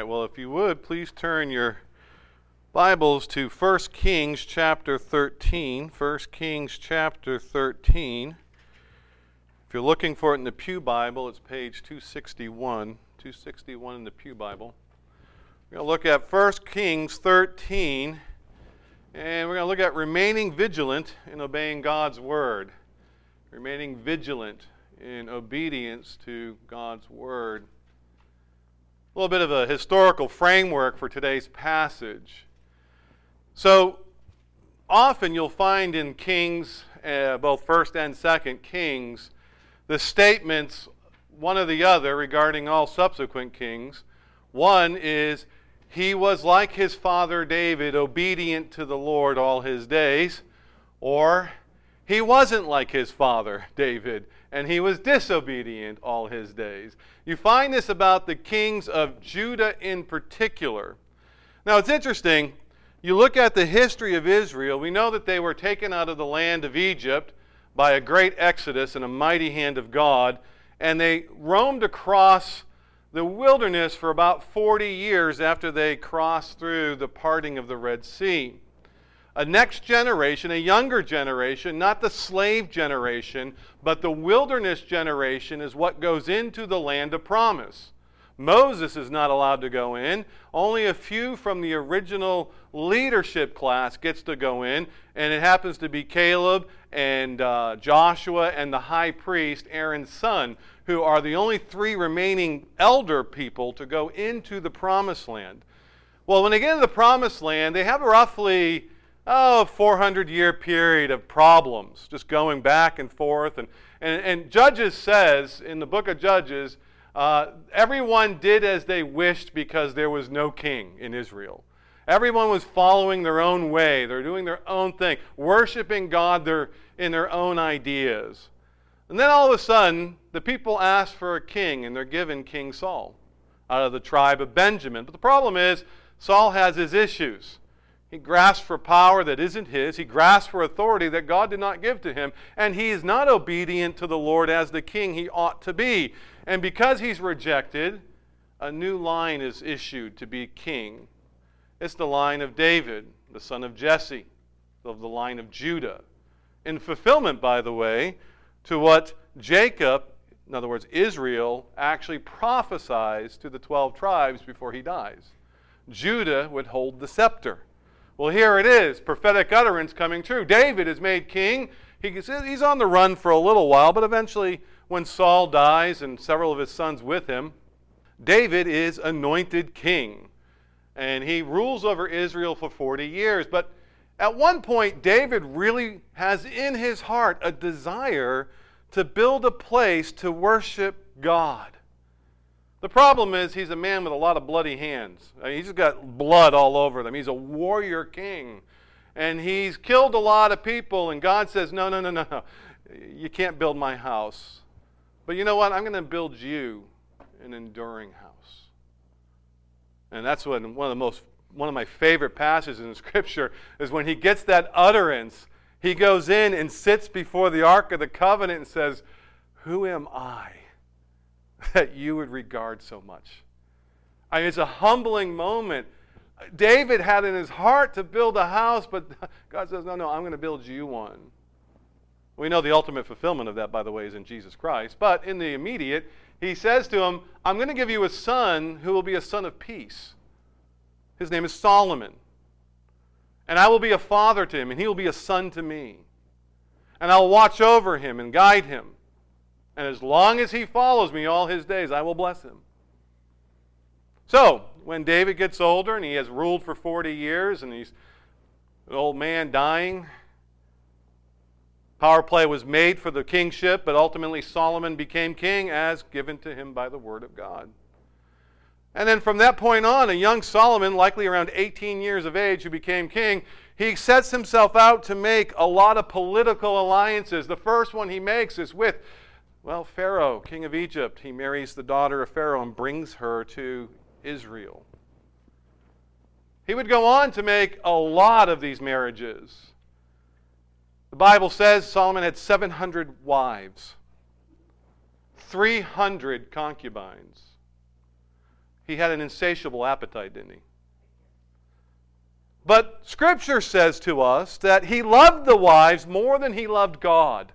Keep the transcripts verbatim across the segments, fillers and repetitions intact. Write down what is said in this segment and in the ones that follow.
well, if you would, please turn your Bibles to First Kings chapter thirteen. First Kings chapter thirteen. If you're looking for it in the Pew Bible, it's page two sixty-one. two sixty-one in the Pew Bible. We're going to look at First Kings thirteen, and we're going to look at remaining vigilant in obeying God's Word. Remaining vigilant in obedience to God's Word. A little bit of a historical framework for today's passage. So, often you'll find in Kings, uh, both First and Second Kings, the statements, one or the other, regarding all subsequent kings. One is, he was like his father David, obedient to the Lord all his days. Or, he wasn't like his father David, and he was disobedient all his days. You find this about the kings of Judah in particular. Now, it's interesting. You look at the history of Israel, we know that they were taken out of the land of Egypt by a great exodus and a mighty hand of God, and they roamed across the wilderness for about forty years after they crossed through the parting of the Red Sea. A next generation, a younger generation, not the slave generation, but the wilderness generation is what goes into the land of promise. Moses is not allowed to go in. Only a few from the original leadership class gets to go in, and it happens to be Caleb and uh, Joshua and the high priest, Aaron's son, who are the only three remaining elder people to go into the promised land. Well, when they get into the promised land, they have roughly oh, a four hundred year period of problems, just going back and forth. And, and, and Judges says, in the book of Judges, uh, everyone did as they wished because there was no king in Israel. Everyone was following their own way. They're doing their own thing, worshiping God their, in their own ideas. And then all of a sudden, the people ask for a king, and they're given King Saul out of the tribe of Benjamin. But the problem is, Saul has his issues. He grasps for power that isn't his. He grasps for authority that God did not give to him. And he is not obedient to the Lord as the king he ought to be. And because he's rejected, a new line is issued to be king. It's the line of David, the son of Jesse, of the line of Judah. In fulfillment, by the way, to what Jacob, in other words, Israel, actually prophesies to the twelve tribes before he dies. Judah would hold the scepter. Well, here it is, prophetic utterance coming true. David is made king. He, he's on the run for a little while, but eventually when Saul dies and several of his sons with him, David is anointed king. And he rules over Israel for forty years. But at one point, David really has in his heart a desire to build a place to worship God. The problem is he's a man with a lot of bloody hands. I mean, he's just got blood all over them. He's a warrior king. And he's killed a lot of people. And God says, no, no, no, no, no. You can't build my house. But you know what? I'm going to build you an enduring house. And that's what one of the most, one of my favorite passages in Scripture is when he gets that utterance. He goes in and sits before the Ark of the Covenant and says, who am I that you would regard so much? I mean, it's a humbling moment. David had in his heart to build a house, but God says, no, no, I'm going to build you one. We know the ultimate fulfillment of that, by the way, is in Jesus Christ. But in the immediate, he says to him, I'm going to give you a son who will be a son of peace. His name is Solomon. And I will be a father to him, and he will be a son to me. And I'll watch over him and guide him. And as long as he follows me all his days, I will bless him. So, when David gets older and he has ruled for forty years and he's an old man dying, power play was made for the kingship, but ultimately Solomon became king as given to him by the word of God. And then from that point on, a young Solomon, likely around eighteen years of age, who became king, he sets himself out to make a lot of political alliances. The first one he makes is with Well, Pharaoh, king of Egypt. He marries the daughter of Pharaoh and brings her to Israel. He would go on to make a lot of these marriages. The Bible says Solomon had seven hundred wives, three hundred concubines. He had an insatiable appetite, didn't he? But Scripture says to us that he loved the wives more than he loved God.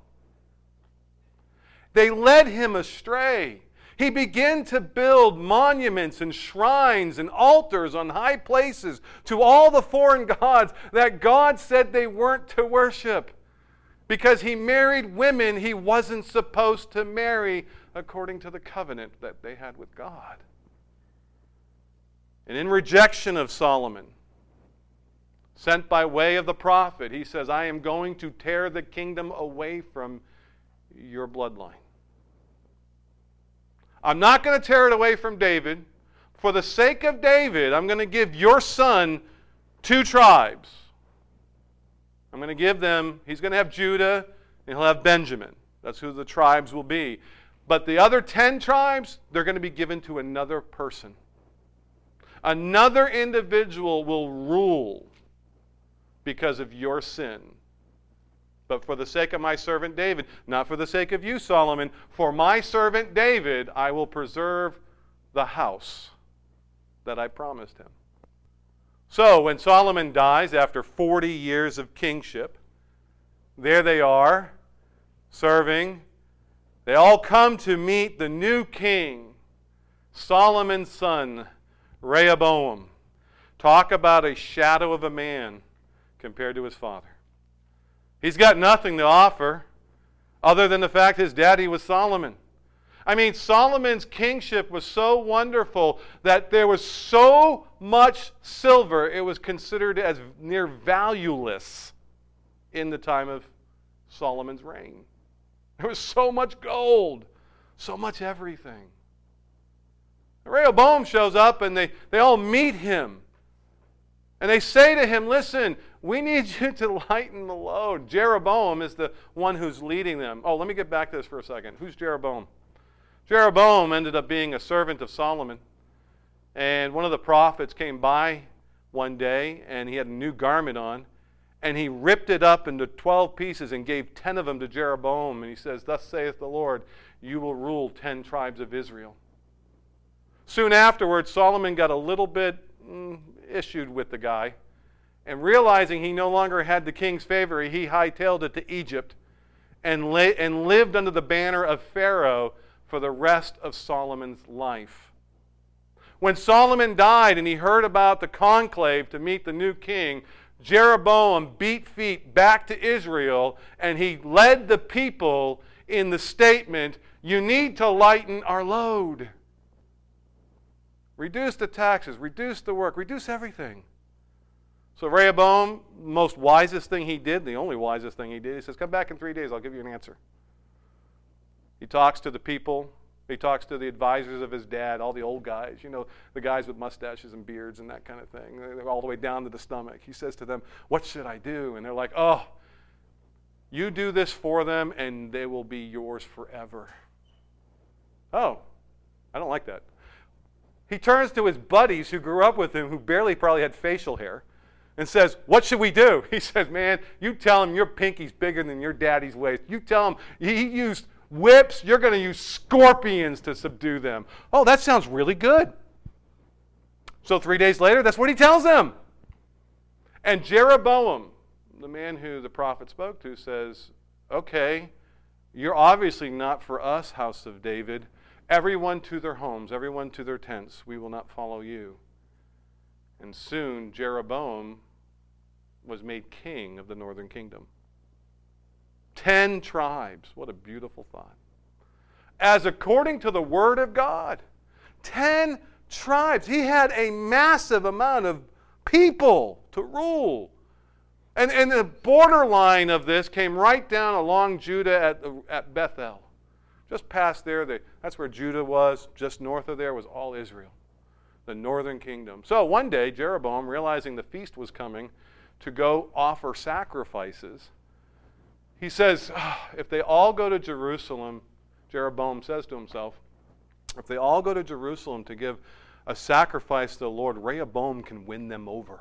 They led him astray. He began to build monuments and shrines and altars on high places to all the foreign gods that God said they weren't to worship, because he married women he wasn't supposed to marry according to the covenant that they had with God. And in rejection of Solomon, sent by way of the prophet, he says, I am going to tear the kingdom away from your bloodline. I'm not going to tear it away from David. For the sake of David, I'm going to give your son two tribes. I'm going to give them, he's going to have Judah and he'll have Benjamin. That's who the tribes will be. But the other ten tribes, they're going to be given to another person. Another individual will rule because of your sin. But for the sake of my servant David, not for the sake of you, Solomon, for my servant David, I will preserve the house that I promised him. So when Solomon dies after forty years of kingship, there they are, serving. They all come to meet the new king, Solomon's son, Rehoboam. Talk about a shadow of a man compared to his father. He's got nothing to offer other than the fact his daddy was Solomon. I mean, Solomon's kingship was so wonderful that there was so much silver, it was considered as near valueless in the time of Solomon's reign. There was so much gold, so much everything. Rehoboam shows up and they, they all meet him. And they say to him, listen, we need you to lighten the load. Jeroboam is the one who's leading them. Oh, let me get back to this for a second. Who's Jeroboam? Jeroboam ended up being a servant of Solomon. And one of the prophets came by one day, and he had a new garment on, and he ripped it up into twelve pieces and gave ten of them to Jeroboam. And he says, thus saith the Lord, you will rule ten tribes of Israel. Soon afterwards, Solomon got a little bit mm, issued with the guy, and realizing he no longer had the king's favor, he hightailed it to Egypt and, lay, and lived under the banner of Pharaoh for the rest of Solomon's life. When Solomon died and he heard about the conclave to meet the new king, Jeroboam beat feet back to Israel, and he led the people in the statement, you need to lighten our load. Reduce the taxes, reduce the work, reduce everything. So Rehoboam, most wisest thing he did, the only wisest thing he did, he says, come back in three days, I'll give you an answer. He talks to the people. He talks to the advisors of his dad, all the old guys, you know, the guys with mustaches and beards and that kind of thing. They're all the way down to the stomach. He says to them, what should I do? And they're like, oh, you do this for them and they will be yours forever. Oh, I don't like that. He turns to his buddies who grew up with him, who barely probably had facial hair, and says, what should we do? He says, man, you tell him your pinky's bigger than your daddy's waist. You tell him he used whips, you're going to use scorpions to subdue them. Oh, that sounds really good. So three days later, that's what he tells them. And Jeroboam, the man who the prophet spoke to, says, okay, you're obviously not for us, house of David. Everyone to their homes, everyone to their tents. We will not follow you. And soon Jeroboam was made king of the northern kingdom. Ten tribes. What a beautiful thought. As according to the word of God, ten tribes. He had a massive amount of people to rule. And, and the borderline of this came right down along Judah at, the, at Bethel. Just past there, they, that's where Judah was. Just north of there was all Israel, the northern kingdom. So one day, Jeroboam, realizing the feast was coming to go offer sacrifices, he says, oh, if they all go to Jerusalem, Jeroboam says to himself, if they all go to Jerusalem to give a sacrifice to the Lord, Rehoboam can win them over.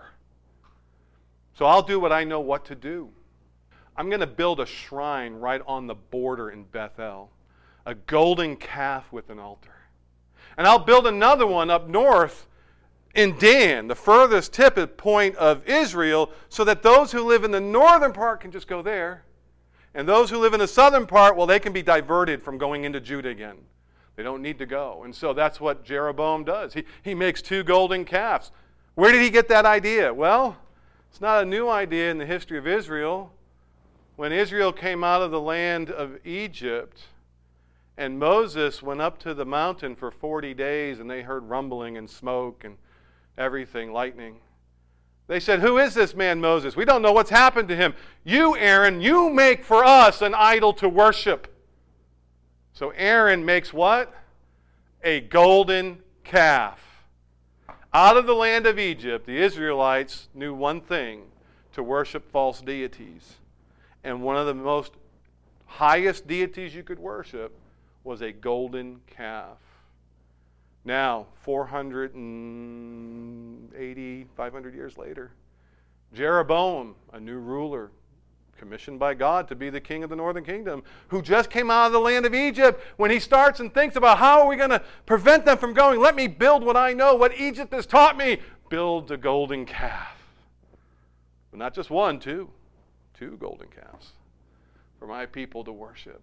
So I'll do what I know what to do. I'm going to build a shrine right on the border in Bethel. A golden calf with an altar. And I'll build another one up north in Dan, the furthest tip point of Israel, so that those who live in the northern part can just go there. And those who live in the southern part, well, they can be diverted from going into Judah again. They don't need to go. And so that's what Jeroboam does. He, he makes two golden calves. Where did he get that idea? Well, it's not a new idea in the history of Israel. When Israel came out of the land of Egypt, and Moses went up to the mountain for forty days, and they heard rumbling and smoke and everything, lightning. They said, "Who is this man Moses? We don't know what's happened to him. You, Aaron, you make for us an idol to worship." So Aaron makes what? A golden calf. Out of the land of Egypt, the Israelites knew one thing: to worship false deities. And one of the most highest deities you could worship was a golden calf. Now, four hundred eighty, five hundred years later, Jeroboam, a new ruler, commissioned by God to be the king of the northern kingdom, who just came out of the land of Egypt, when he starts and thinks about how are we going to prevent them from going, let me build what I know, what Egypt has taught me, build a golden calf. But not just one, two. Two golden calves for my people to worship.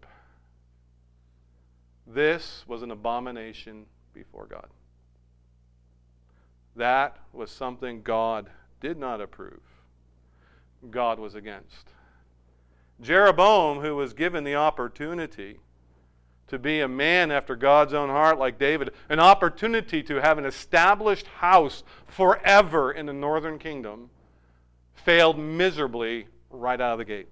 This was an abomination before God. That was something God did not approve. God was against. Jeroboam, who was given the opportunity to be a man after God's own heart like David, an opportunity to have an established house forever in the northern kingdom, failed miserably right out of the gate.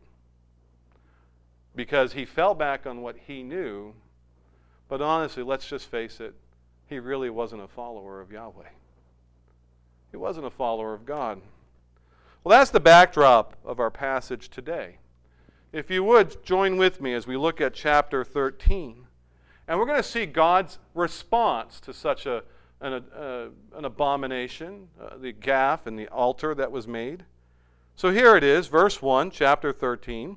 Because he fell back on what he knew, but honestly, let's just face it, he really wasn't a follower of Yahweh. He wasn't a follower of God. Well, that's the backdrop of our passage today. If you would, join with me as we look at chapter thirteen. And we're going to see God's response to such a, an, uh, an abomination, uh, the calf and the altar that was made. So here it is, verse one, chapter thirteen.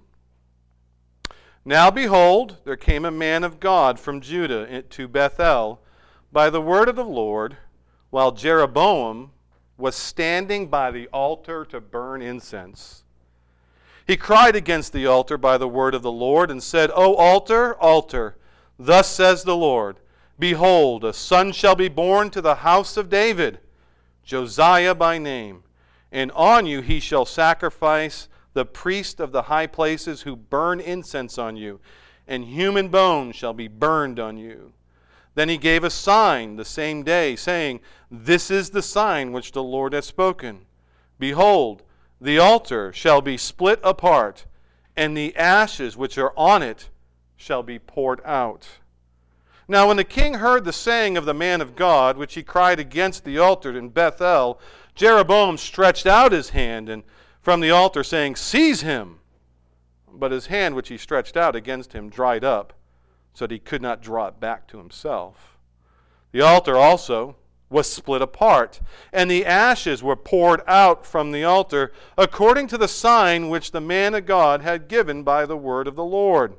Now behold, there came a man of God from Judah to Bethel by the word of the Lord, while Jeroboam was standing by the altar to burn incense. He cried against the altar by the word of the Lord and said, O altar, altar, thus says the Lord, behold, a son shall be born to the house of David, Josiah by name, and on you he shall sacrifice the priest of the high places who burn incense on you, and human bones shall be burned on you. Then he gave a sign the same day, saying, This is the sign which the Lord has spoken. Behold, the altar shall be split apart, and the ashes which are on it shall be poured out. Now when the king heard the saying of the man of God, which he cried against the altar in Bethel, Jeroboam stretched out his hand and from the altar, saying, Seize him! But his hand which he stretched out against him dried up, so that he could not draw it back to himself. The altar also was split apart, and the ashes were poured out from the altar, according to the sign which the man of God had given by the word of the Lord.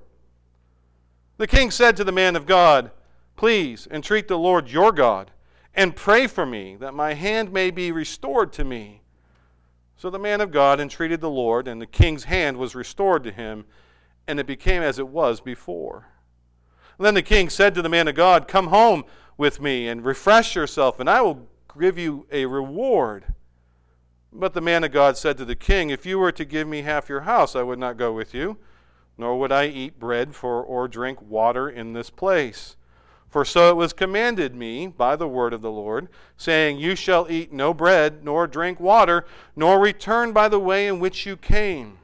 The king said to the man of God, Please entreat the Lord your God, and pray for me, that my hand may be restored to me. So the man of God entreated the Lord, and the king's hand was restored to him, and it became as it was before. Then the king said to the man of God, Come home with me and refresh yourself, and I will give you a reward. But the man of God said to the king, If you were to give me half your house, I would not go with you, nor would I eat bread for or drink water in this place. For so it was commanded me by the word of the Lord, saying, You shall eat no bread, nor drink water, nor return by the way in which you came.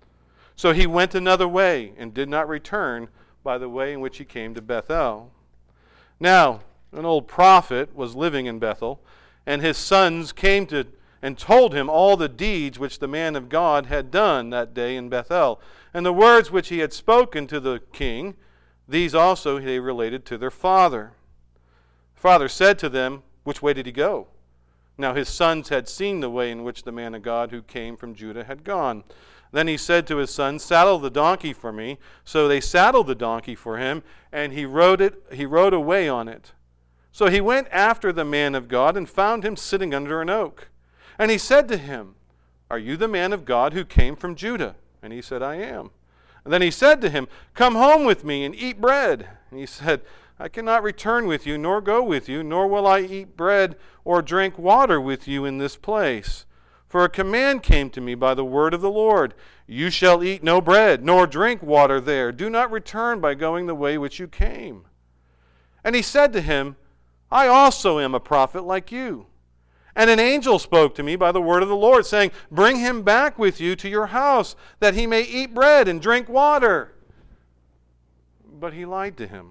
So he went another way, and did not return by the way in which he came to Bethel. Now, an old prophet was living in Bethel, and his sons came to and told him all the deeds which the man of God had done that day in Bethel, and the words which he had spoken to the king. These also they related to their father. The father said to them, Which way did he go? Now his sons had seen the way in which the man of God who came from Judah had gone. Then he said to his sons, Saddle the donkey for me. So they saddled the donkey for him, and he rode it. He rode away on it. So he went after the man of God and found him sitting under an oak. And he said to him, "Are you the man of God who came from Judah?" And he said, "I am." And then he said to him, "Come home with me and eat bread." And he said, "I cannot return with you, nor go with you, nor will I eat bread or drink water with you in this place. For a command came to me by the word of the Lord, you shall eat no bread, nor drink water there. Do not return by going the way which you came." And he said to him, "I also am a prophet like you. And an angel spoke to me by the word of the Lord, saying, Bring him back with you to your house, that he may eat bread and drink water." But he lied to him.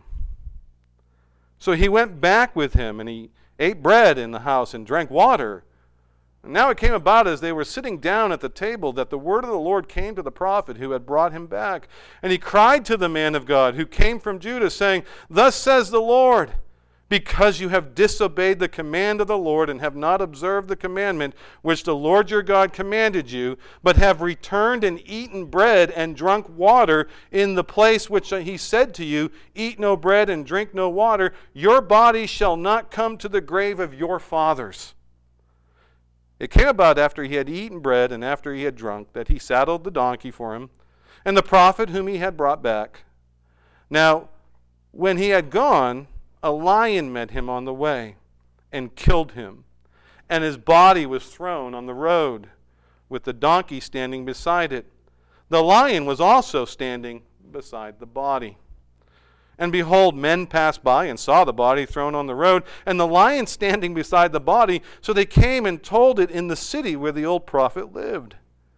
So he went back with him, and he ate bread in the house and drank water. And now it came about as they were sitting down at the table that the word of the Lord came to the prophet who had brought him back. And he cried to the man of God who came from Judah, saying, "Thus says the Lord, because you have disobeyed the command of the Lord and have not observed the commandment which the Lord your God commanded you, but have returned and eaten bread and drunk water in the place which he said to you, eat no bread and drink no water, your body shall not come to the grave of your fathers." It came about after he had eaten bread and after he had drunk that he saddled the donkey for him and the prophet whom he had brought back. Now, when he had gone, a lion met him on the way and killed him, and his body was thrown on the road with the donkey standing beside it. The lion was also standing beside the body. And behold, men passed by and saw the body thrown on the road, and the lion standing beside the body. So they came and told it in the city where the old prophet lived.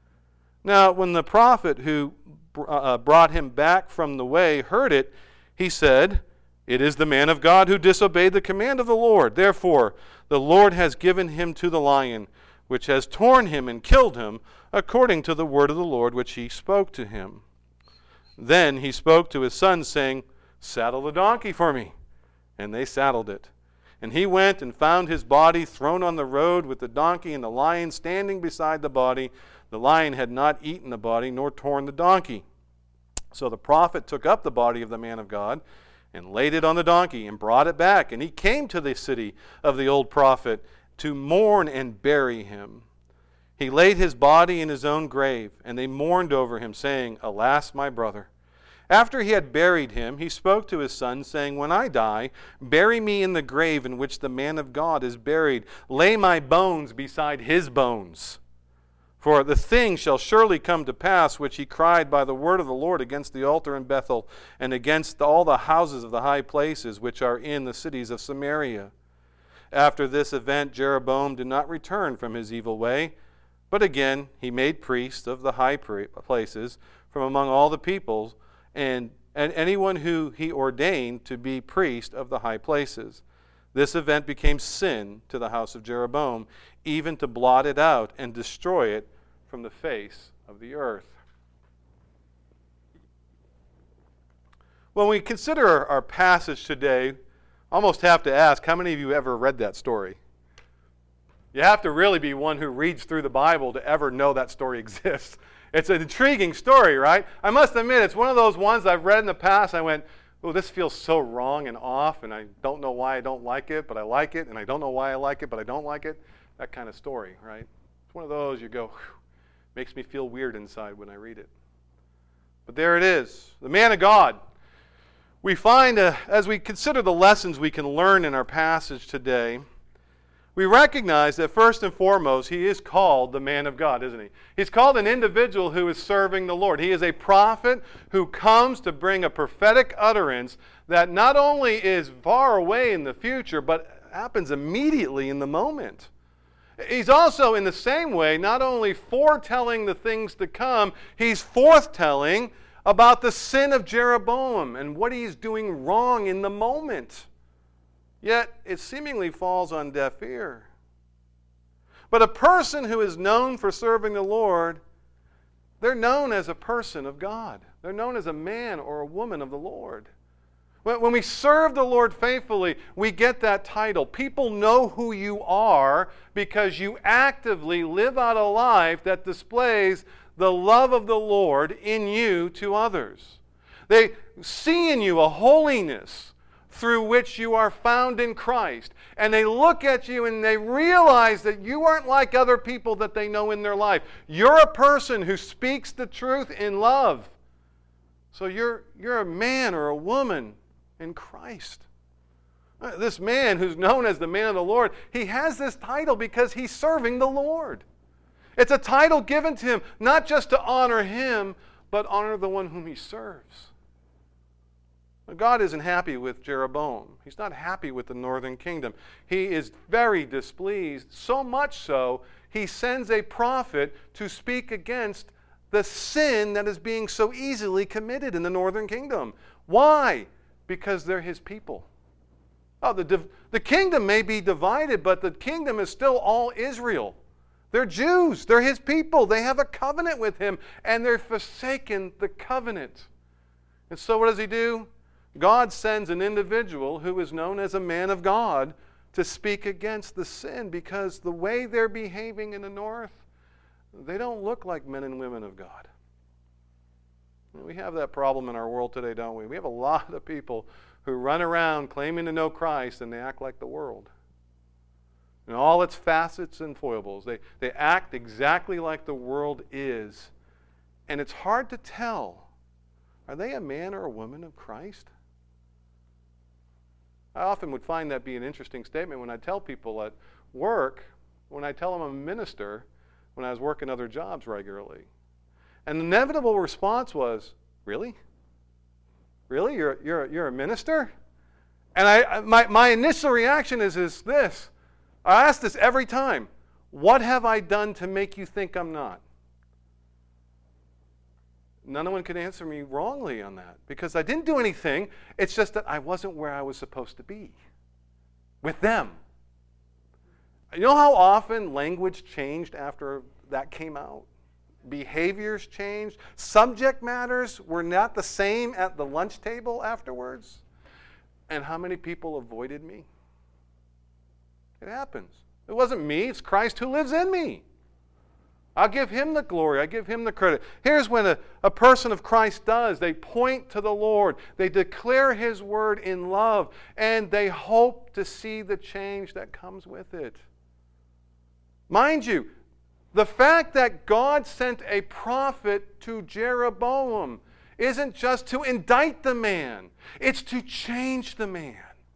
Now, when the prophet who uh, brought him back from the way heard it, he said, "It is the man of God who disobeyed the command of the Lord. Therefore, the Lord has given him to the lion, which has torn him and killed him, according to the word of the Lord which he spoke to him." Then he spoke to his sons, saying, "Saddle the donkey for me." And they saddled it. And he went and found his body thrown on the road with the donkey and the lion standing beside the body. The lion had not eaten the body nor torn the donkey. So the prophet took up the body of the man of God and laid it on the donkey and brought it back. And he came to the city of the old prophet to mourn and bury him. He laid his body in his own grave, and they mourned over him, saying, "Alas, my brother." After he had buried him, he spoke to his son, saying, "When I die, bury me in the grave in which the man of God is buried. Lay my bones beside his bones. For the thing shall surely come to pass which he cried by the word of the Lord against the altar in Bethel, and against all the houses of the high places which are in the cities of Samaria." After this event, Jeroboam did not return from his evil way, but again he made priests of the high places from among all the peoples, and, and anyone who he ordained to be priest of the high places. This event became sin to the house of Jeroboam, even to blot it out and destroy it from the face of the earth. When we consider our, our passage today, almost have to ask, how many of you ever read that story? You have to really be one who reads through the Bible to ever know that story exists. It's an intriguing story, right? I must admit, it's one of those ones I've read in the past. I went, oh, this feels so wrong and off, and I don't know why I don't like it, but I like it, and I don't know why I like it, but I don't like it. That kind of story, right? It's one of those you go, whew, makes me feel weird inside when I read it. But there it is, the man of God. We find, uh, as we consider the lessons we can learn in our passage today, we recognize that first and foremost, he is called the man of God, isn't he? He's called an individual who is serving the Lord. He is a prophet who comes to bring a prophetic utterance that not only is far away in the future, but happens immediately in the moment. He's also, in the same way, not only foretelling the things to come, he's forthtelling about the sin of Jeroboam and what he's doing wrong in the moment. Yet, it seemingly falls on deaf ear. But a person who is known for serving the Lord, they're known as a person of God. They're known as a man or a woman of the Lord. When we serve the Lord faithfully, we get that title. People know who you are because you actively live out a life that displays the love of the Lord in you to others. They see in you a holiness, through which you are found in Christ. And they look at you and they realize that you aren't like other people that they know in their life. You're a person who speaks the truth in love. So you're, you're a man or a woman in Christ. This man who's known as the man of the Lord, he has this title because he's serving the Lord. It's a title given to him not just to honor him, but honor the one whom he serves. God isn't happy with Jeroboam. He's not happy with the northern kingdom. He is very displeased, so much so, he sends a prophet to speak against the sin that is being so easily committed in the northern kingdom. Why? Because they're his people. Oh, the, div- the kingdom may be divided, but the kingdom is still all Israel. They're Jews. They're his people. They have a covenant with him, and they're forsaken the covenant. And so what does he do? God sends an individual who is known as a man of God to speak against the sin, because the way they're behaving in the north, they don't look like men and women of God. We have that problem in our world today, don't we? We have a lot of people who run around claiming to know Christ, and they act like the world. In all its facets and foibles, they, they act exactly like the world is. And it's hard to tell, are they a man or a woman of Christ? I often would find that be an interesting statement when I tell people at work, when I tell them I'm a minister, when I was working other jobs regularly. And the inevitable response was, really? Really? You're, you're, you're a minister? And I, my, my initial reaction is, is this. I ask this every time. What have I done to make you think I'm not? None one could answer me wrongly on that, because I didn't do anything. It's just that I wasn't where I was supposed to be with them. You know how often language changed after that came out? Behaviors changed. Subject matters were not the same at the lunch table afterwards. And how many people avoided me? It happens. It wasn't me. It's Christ who lives in me. I'll give him the glory. I give him the credit. Here's what a, a person of Christ does. They point to the Lord. They declare his word in love. And they hope to see the change that comes with it. Mind you, the fact that God sent a prophet to Jeroboam isn't just to indict the man. It's to change the man.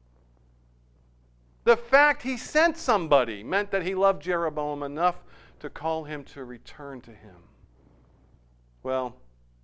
The fact he sent somebody meant that he loved Jeroboam enough to call him to return to him. Well,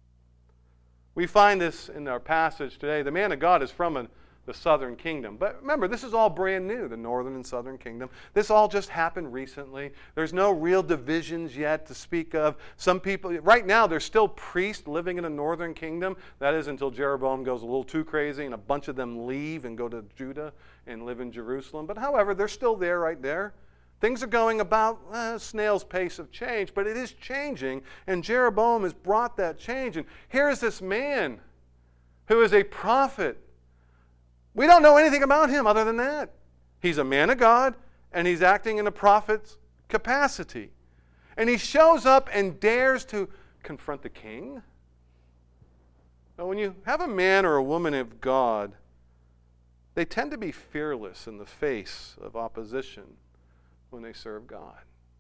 we find this in our passage today. The man of God is from a, the southern kingdom. But remember, this is all brand new, the northern and southern kingdom. This all just happened recently. There's no real divisions yet to speak of. Some people, right now, there's still priests living in the northern kingdom. That is until Jeroboam goes a little too crazy and a bunch of them leave and go to Judah and live in Jerusalem. But however, they're still there right there. Things are going about uh, snail's pace of change, but it is changing, and Jeroboam has brought that change. And here's this man who is a prophet. We don't know anything about him other than that. He's a man of God, and he's acting in a prophet's capacity. And he shows up and dares to confront the king. Now, when you have a man or a woman of God, they tend to be fearless in the face of opposition when they serve God.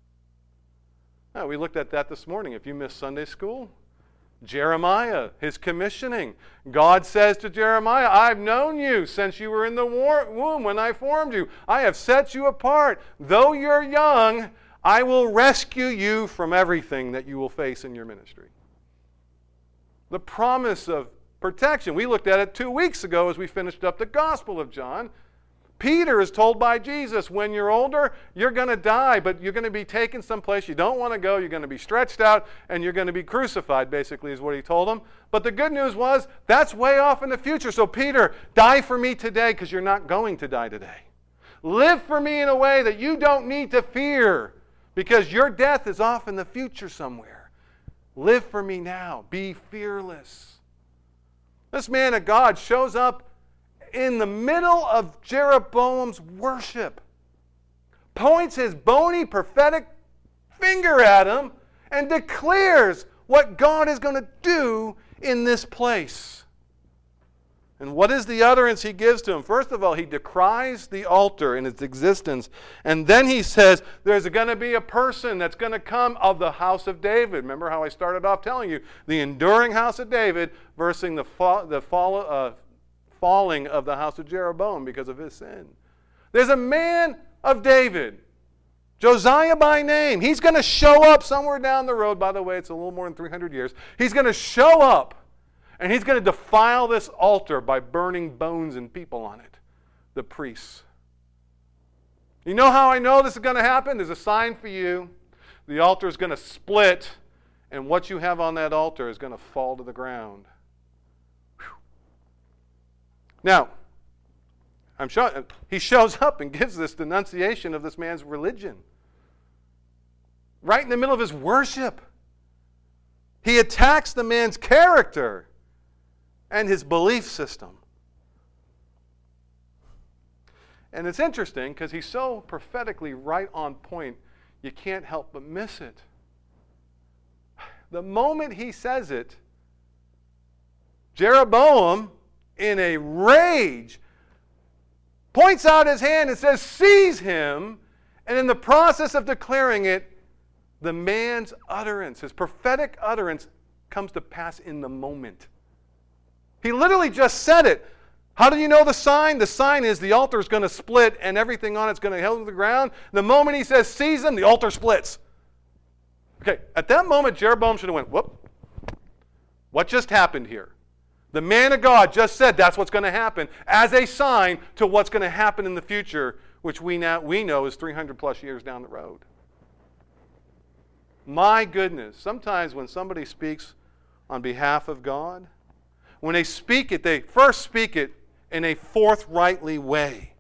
Now, we looked at that this morning. If you missed Sunday school, Jeremiah, his commissioning. God says to Jeremiah, I've known you since you were in the war- womb when I formed you. I have set you apart. Though you're young, I will rescue you from everything that you will face in your ministry. The promise of protection. We looked at it two weeks ago as we finished up the Gospel of John. Peter is told by Jesus, when you're older, you're going to die, but you're going to be taken someplace you don't want to go. You're going to be stretched out, and you're going to be crucified, basically, is what he told him. But the good news was, that's way off in the future. So Peter, die for me today, because you're not going to die today. Live for me in a way that you don't need to fear, because your death is off in the future somewhere. Live for me now. Be fearless. This man of God shows up in the middle of Jeroboam's worship, points his bony prophetic finger at him, and declares what God is going to do in this place. And what is the utterance he gives to him? First of all, he decries the altar in its existence. And then he says, there's going to be a person that's going to come of the house of David. Remember how I started off telling you, the enduring house of David versus the, fall, the fall, uh, falling of the house of Jeroboam because of his sin. There's a man of David, Josiah by name. He's going to show up somewhere down the road. By the way, it's a little more than three hundred years. He's going to show up. And he's going to defile this altar by burning bones and people on it, the priests. You know how I know this is going to happen? There's a sign for you. The altar is going to split, and what you have on that altar is going to fall to the ground. Whew. Now, I'm sure he shows up and gives this denunciation of this man's religion. Right in the middle of his worship. He attacks the man's character and his belief system. And it's interesting because he's so prophetically right on point, you can't help but miss it. The moment he says it, Jeroboam, in a rage, points out his hand and says, "Seize him." And in the process of declaring it, the man's utterance, his prophetic utterance, comes to pass in the moment. He literally just said it. How do you know the sign? The sign is the altar is going to split and everything on it's going to held to the ground. The moment he says, "Seize him," the altar splits. Okay, at that moment, Jeroboam should have went, whoop. What just happened here? The man of God just said that's what's going to happen as a sign to what's going to happen in the future, which we now we know is three hundred plus years down the road. My goodness, sometimes when somebody speaks on behalf of God, when they speak it, they first speak it in a forthrightly way.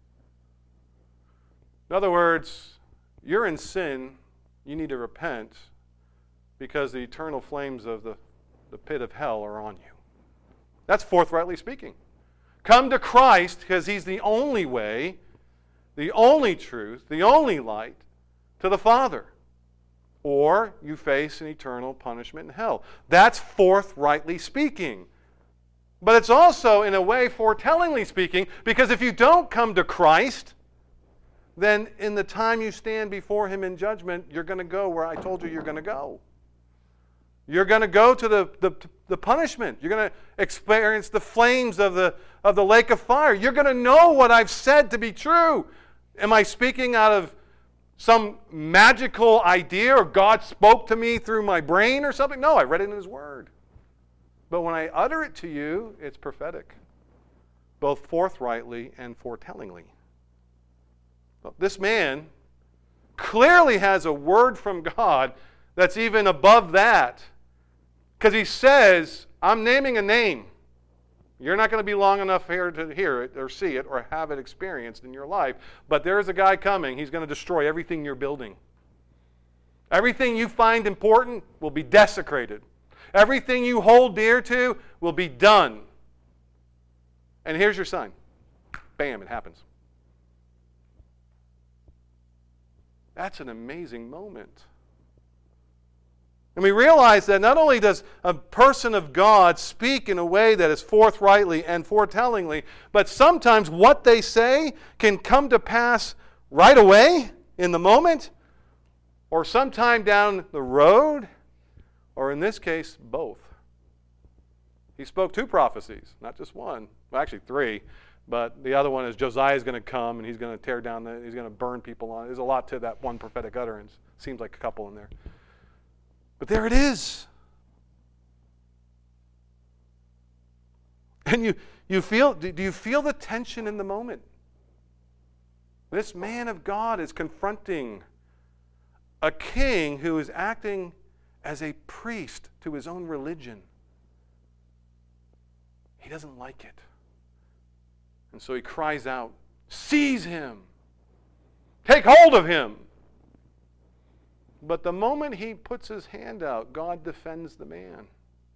In other words, you're in sin, you need to repent because the eternal flames of the, the pit of hell are on you. That's forthrightly speaking. Come to Christ because he's the only way, the only truth, the only light to the Father. Or you face an eternal punishment in hell. That's forthrightly speaking. But it's also, in a way, foretellingly speaking, because if you don't come to Christ, then in the time you stand before him in judgment, you're going to go where I told you you're going to go. You're going to go to the, the, the punishment. You're going to experience the flames of the, of the lake of fire. You're going to know what I've said to be true. Am I speaking out of some magical idea, or God spoke to me through my brain or something? No, I read it in his word. But when I utter it to you, it's prophetic, both forthrightly and foretellingly. Well, this man clearly has a word from God that's even above that, because he says, I'm naming a name. You're not going to be long enough here to hear it or see it or have it experienced in your life, but there is a guy coming. He's going to destroy everything you're building. Everything you find important will be desecrated. Everything you hold dear to will be done. And here's your sign. Bam, it happens. That's an amazing moment. And we realize that not only does a person of God speak in a way that is forthrightly and foretellingly, but sometimes what they say can come to pass right away in the moment, or sometime down the road, or in this case, both. He spoke two prophecies, not just one. Well, actually three. But the other one is Josiah is going to come and he's going to tear down, the, he's going to burn people on. There's a lot to that one prophetic utterance. Seems like a couple in there. But there it is. And you, you feel, do you feel the tension in the moment? This man of God is confronting a king who is acting as a priest to his own religion. He doesn't like it. And so he cries out, "Seize him! Take hold of him!" But the moment he puts his hand out, God defends the man.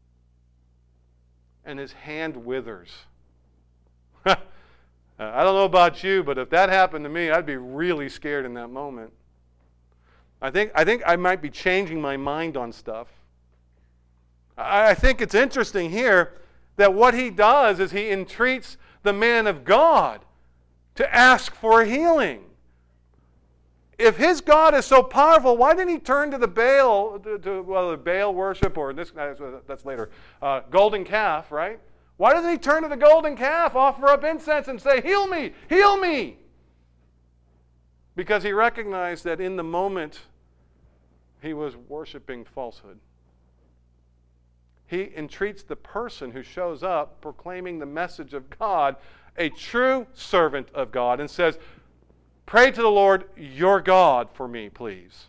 And his hand withers. I don't know about you, but if that happened to me, I'd be really scared in that moment. I think, I think I might be changing my mind on stuff. I, I think it's interesting here that what he does is he entreats the man of God to ask for healing. If his God is so powerful, why didn't he turn to the Baal, to, to well, the Baal worship, or this, that's later, uh, golden calf, right? Why doesn't he turn to the golden calf, offer up incense, and say, heal me, heal me? Because he recognized that in the moment, he was worshiping falsehood. He entreats the person who shows up proclaiming the message of God, a true servant of God, and says, pray to the Lord your God for me, please.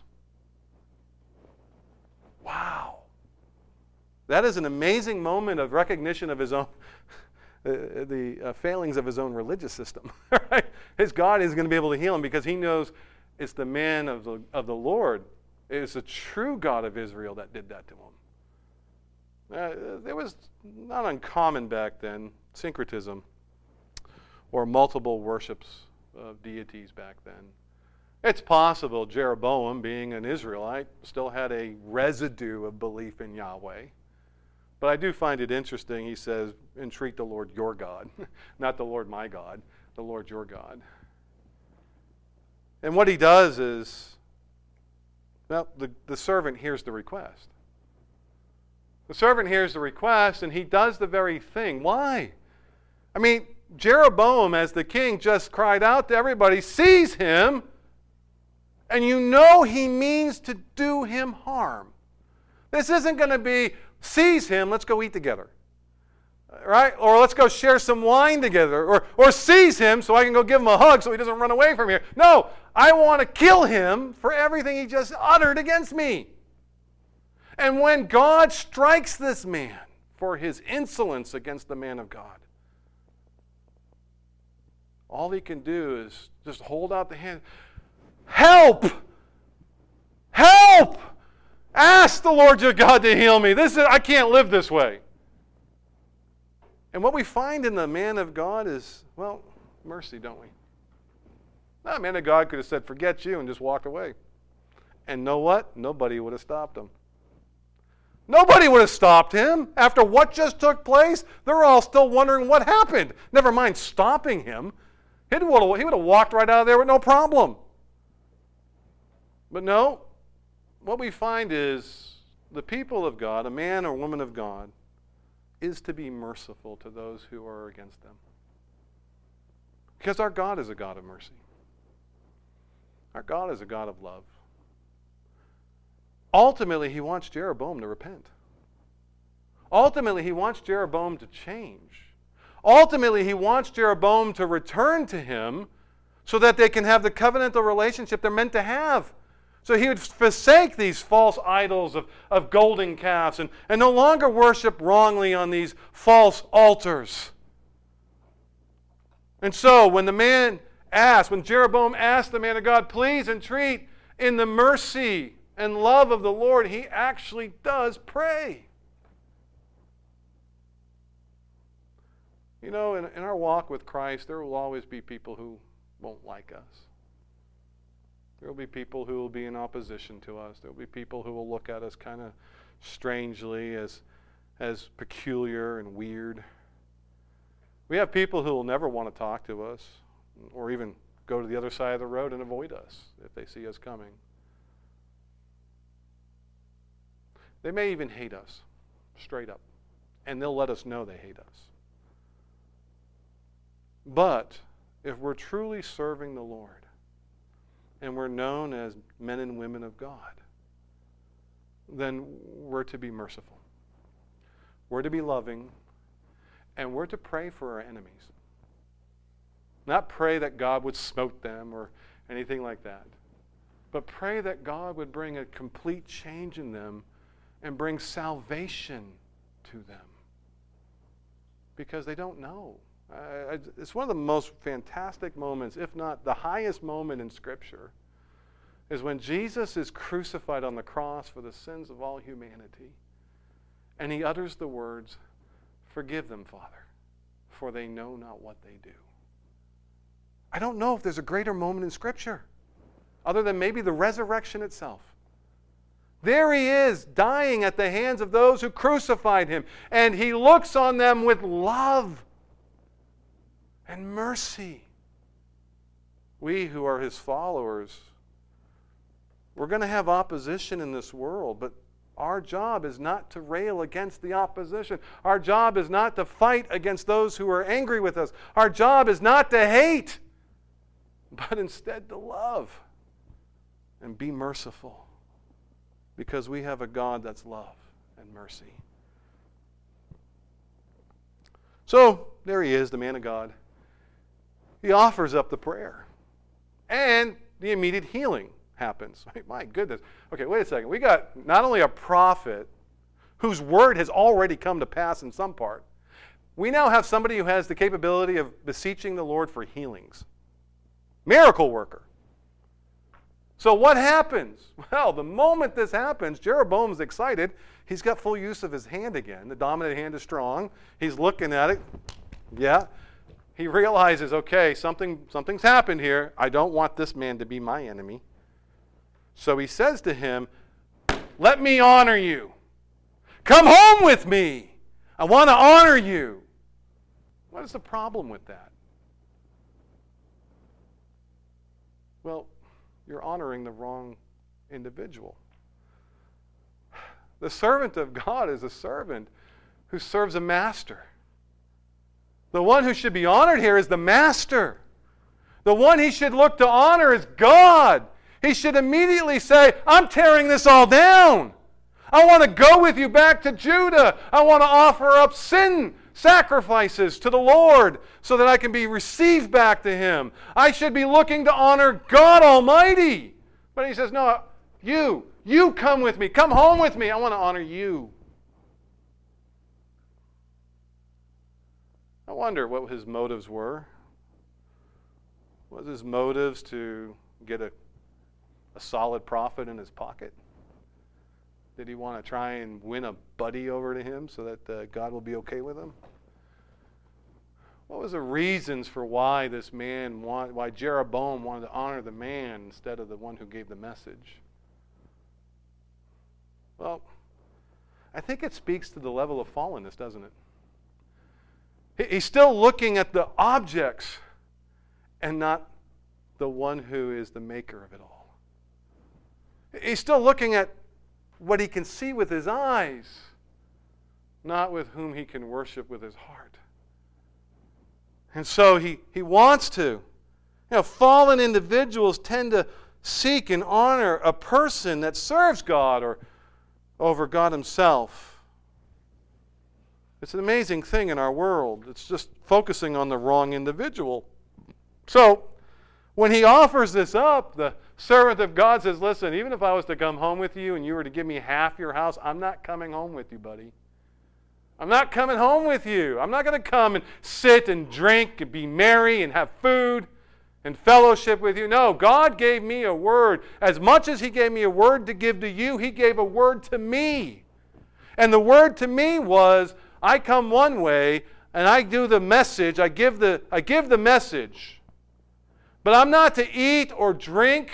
Wow. That is an amazing moment of recognition of his own, uh, the uh, failings of his own religious system. Right? His God is going to be able to heal him because he knows it's the man of the, of the Lord. It's the true God of Israel that did that to him. Uh, there was not uncommon back then, syncretism, or multiple worships of deities back then. It's possible Jeroboam, being an Israelite, still had a residue of belief in Yahweh. But I do find it interesting, he says, entreat the Lord your God. Not the Lord my God, the Lord your God. And what he does is, well, the, the servant hears the request. The servant hears the request, and he does the very thing. Why? I mean, Jeroboam, as the king, just cried out to everybody, sees him, and you know he means to do him harm. This isn't going to be, sees him, let's go eat together. Right? Or let's go share some wine together. Or, or sees him so I can go give him a hug so he doesn't run away from here. No, I want to kill him for everything he just uttered against me. And when God strikes this man for his insolence against the man of God, all he can do is just hold out the hand. Help! Help! Ask the Lord your God to heal me. This is, I can't live this way. And what we find in the man of God is, well, mercy, don't we? The man of God could have said, forget you, and just walked away. And know what? Nobody would have stopped him. Nobody would have stopped him. After what just took place, they're all still wondering what happened. Never mind stopping him. He would have, he would have walked right out of there with no problem. But no, what we find is the people of God, a man or woman of God, is to be merciful to those who are against them. Because our God is a God of mercy. Our God is a God of love. Ultimately, he wants Jeroboam to repent. Ultimately, he wants Jeroboam to change. Ultimately, he wants Jeroboam to return to him so that they can have the covenantal relationship they're meant to have. So he would forsake these false idols of, of golden calves and, and no longer worship wrongly on these false altars. And so when the man asked, when Jeroboam asked the man of God, please entreat in the mercy and love of the Lord, he actually does pray. You know, in, in our walk with Christ, there will always be people who won't like us. There will be people who will be in opposition to us. There will be people who will look at us kind of strangely as, as peculiar and weird. We have people who will never want to talk to us or even go to the other side of the road and avoid us if they see us coming. They may even hate us, straight up. And they'll let us know they hate us. But if we're truly serving the Lord, and we're known as men and women of God, then we're to be merciful. We're to be loving, and we're to pray for our enemies. Not pray that God would smote them or anything like that, but pray that God would bring a complete change in them and bring salvation to them. Because they don't know. Uh, it's one of the most fantastic moments, if not the highest moment in Scripture, is when Jesus is crucified on the cross for the sins of all humanity. And he utters the words, forgive them, Father, for they know not what they do. I don't know if there's a greater moment in Scripture, other than maybe the resurrection itself, There he is, dying at the hands of those who crucified him. And he looks on them with love and mercy. We who are his followers, we're going to have opposition in this world, but our job is not to rail against the opposition. Our job is not to fight against those who are angry with us. Our job is not to hate, but instead to love and be merciful, because we have a God that's love and mercy. So, there he is, the man of God. He offers up the prayer. And the immediate healing happens. My goodness. Okay, wait a second. We got not only a prophet whose word has already come to pass in some part, we now have somebody who has the capability of beseeching the Lord for healings. Miracle worker. So what happens? Well, the moment this happens, Jeroboam's excited. He's got full use of his hand again. The dominant hand is strong. He's looking at it. Yeah. He realizes, okay, something, something's happened here. I don't want this man to be my enemy. So he says to him, let me honor you. Come home with me. I want to honor you. What is the problem with that? Well, you're honoring the wrong individual. The servant of God is a servant who serves a master. The one who should be honored here is the master. The one he should look to honor is God. He should immediately say, I'm tearing this all down. I want to go with you back to Judah. I want to offer up sin sacrifices to the Lord so that I can be received back to him. I should be looking to honor God Almighty. But he says, no, you, you come with me. Come home with me. I want to honor you. I wonder what his motives were. Was his motives to get a, a solid profit in his pocket? Did he want to try and win a buddy over to him so that uh, God will be okay with him? What was the reasons for why this man, want, why Jeroboam wanted to honor the man instead of the one who gave the message? Well, I think it speaks to the level of fallenness, doesn't it? He's still looking at the objects and not the one who is the maker of it all. He's still looking at what he can see with his eyes, not with whom he can worship with his heart. And so he, he wants to. You know, fallen individuals tend to seek and honor a person that serves God or over God himself. It's an amazing thing in our world. It's just focusing on the wrong individual. So, when he offers this up, the servant of God says, listen, even if I was to come home with you and you were to give me half your house, I'm not coming home with you, buddy. I'm not coming home with you. I'm not going to come and sit and drink and be merry and have food and fellowship with you. No, God gave me a word. As much as he gave me a word to give to you, he gave a word to me. And the word to me was, I come one way and I do the message, I give the, I give the message. But I'm not to eat or drink,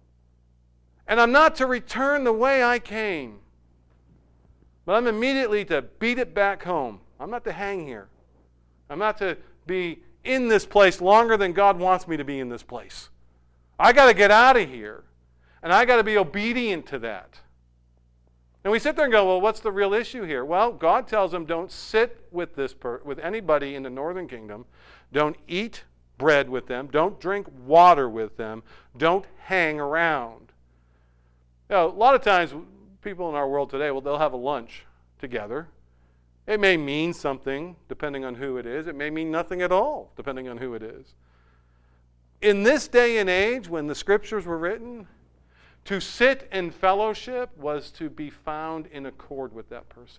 and I'm not to return the way I came. But I'm immediately to beat it back home. I'm not to hang here. I'm not to be in this place longer than God wants me to be in this place. I got to get out of here, and I got to be obedient to that. And we sit there and go, well, what's the real issue here? Well, God tells them, don't sit with this per- with anybody in the northern kingdom. Don't eat bread with them. Don't drink water with them. Don't hang around. You know, a lot of times, people in our world today, well, they'll have a lunch together. It may mean something, depending on who it is. It may mean nothing at all, depending on who it is. In this day and age, when the scriptures were written, to sit in fellowship was to be found in accord with that person.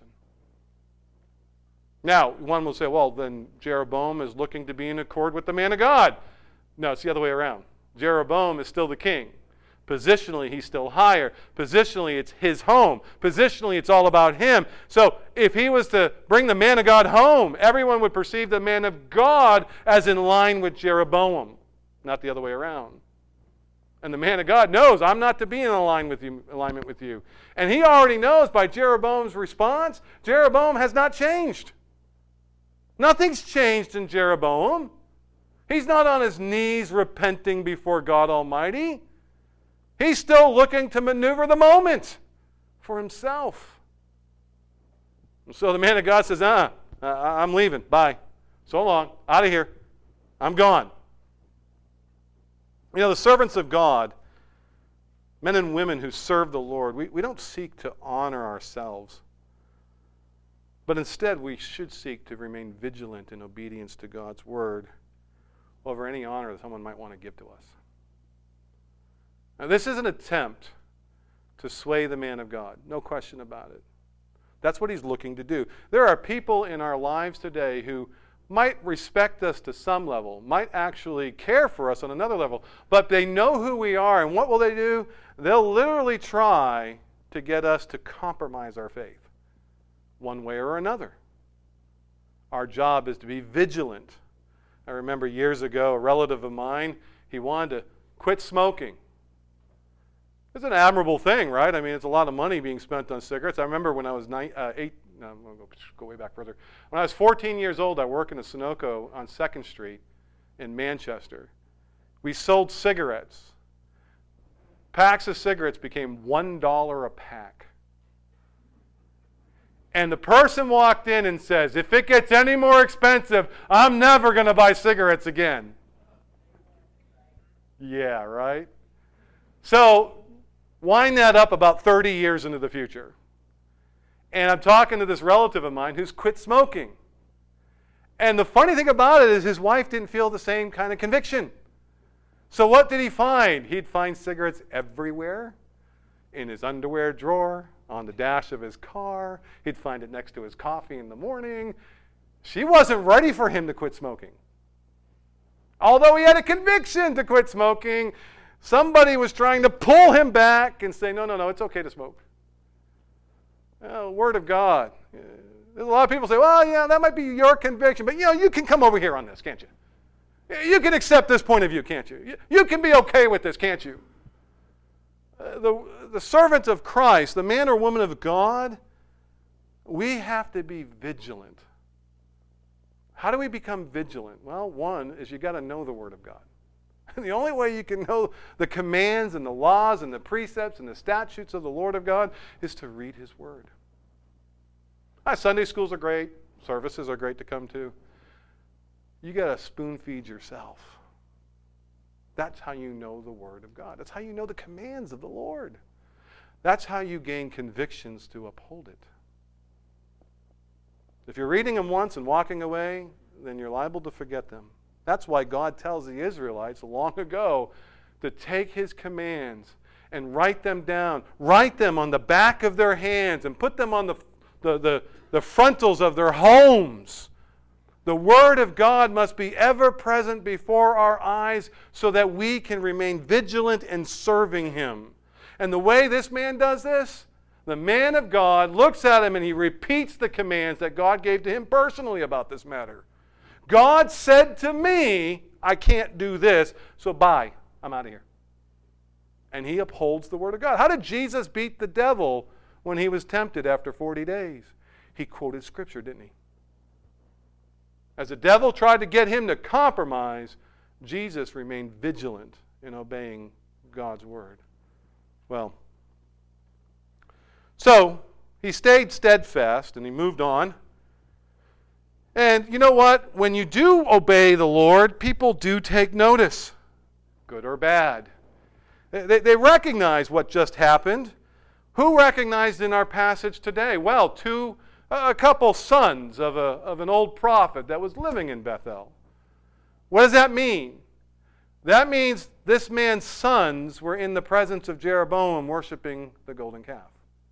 Now, one will say, well, then Jeroboam is looking to be in accord with the man of God. No, it's the other way around. Jeroboam is still the king. Positionally, he's still higher. Positionally, it's his home. Positionally, it's all about him. So if he was to bring the man of God home, everyone would perceive the man of God as in line with Jeroboam, not the other way around. And the man of God knows, I'm not to be in alignment with you, alignment with you. And he already knows by Jeroboam's response, Jeroboam has not changed. Nothing's changed in Jeroboam. He's not on his knees repenting before God Almighty. He's still looking to maneuver the moment for himself. And so the man of God says, uh, I'm leaving. Bye. So long. Out of here. I'm gone. You know, the servants of God, men and women who serve the Lord, we, we don't seek to honor ourselves. But instead, we should seek to remain vigilant in obedience to God's word over any honor that someone might want to give to us. Now, this is an attempt to sway the man of God. No question about it. That's what he's looking to do. There are people in our lives today who might respect us to some level, might actually care for us on another level, but they know who we are, and what will they do? They'll literally try to get us to compromise our faith, one way or another. Our job is to be vigilant. I remember years ago, a relative of mine, he wanted to quit smoking. It's an admirable thing, right? I mean, it's a lot of money being spent on cigarettes. I remember when I was nine, uh, eight, no, I'm going to go way back further. When I was fourteen years old, I worked in a Sunoco on second Street in Manchester. We sold cigarettes. Packs of cigarettes became one dollar a pack. And the person walked in and says, if it gets any more expensive, I'm never going to buy cigarettes again. Yeah, right? So, wind that up about thirty years into the future. And I'm talking to this relative of mine who's quit smoking. And the funny thing about it is his wife didn't feel the same kind of conviction. So what did he find? He'd find cigarettes everywhere, in his underwear drawer, on the dash of his car. He'd find it next to his coffee in the morning. She wasn't ready for him to quit smoking. Although he had a conviction to quit smoking, somebody was trying to pull him back and say, no, no, no, it's okay to smoke. Oh, Word of God. There's a lot of people say, well, yeah, that might be your conviction, but you know, you can come over here on this, can't you? You can accept this point of view, can't you? You can be okay with this, can't you? Uh, the, the servant of Christ, the man or woman of God, we have to be vigilant. How do we become vigilant? Well, one is you got to know the Word of God. And the only way you can know the commands and the laws and the precepts and the statutes of the Lord of God is to read His Word. Ah, Sunday schools are great. Services are great to come to. You got to spoon feed yourself. That's how you know the Word of God. That's how you know the commands of the Lord. That's how you gain convictions to uphold it. If you're reading them once and walking away, then you're liable to forget them. That's why God tells the Israelites long ago to take His commands and write them down. Write them on the back of their hands and put them on the, the, the, the frontals of their homes. The Word of God must be ever present before our eyes so that we can remain vigilant in serving Him. And the way this man does this, the man of God looks at him and he repeats the commands that God gave to him personally about this matter. God said to me, I can't do this, so bye, I'm out of here. And he upholds the Word of God. How did Jesus beat the devil when he was tempted after forty days? He quoted Scripture, didn't he? As the devil tried to get him to compromise, Jesus remained vigilant in obeying God's Word. Well, so he stayed steadfast and he moved on. And you know what? When you do obey the Lord, people do take notice, good or bad. They, they recognize what just happened. Who recognized in our passage today? Well, two, a couple sons of, a, of an old prophet that was living in Bethel. What does that mean? That means this man's sons were in the presence of Jeroboam worshiping the golden calf.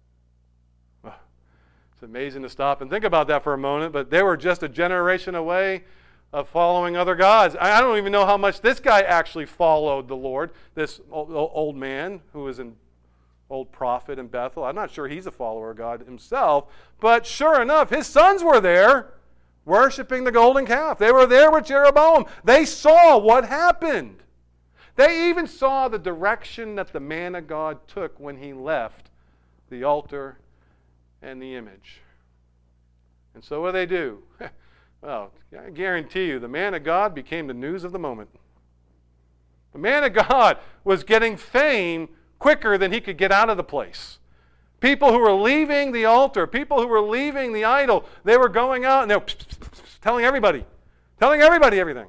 It's amazing to stop and think about that for a moment, but they were just a generation away of following other gods. I don't even know how much this guy actually followed the Lord, this old man who was an old prophet in Bethel. I'm not sure he's a follower of God himself, but sure enough, his sons were there worshiping the golden calf. They were there with Jeroboam. They saw what happened. They even saw the direction that the man of God took when he left the altar and the image. And so what do they do? Well, I guarantee you, the man of God became the news of the moment. The man of God was getting fame quicker than he could get out of the place. People who were leaving the altar, people who were leaving the idol, they were going out and they were telling everybody, telling everybody everything.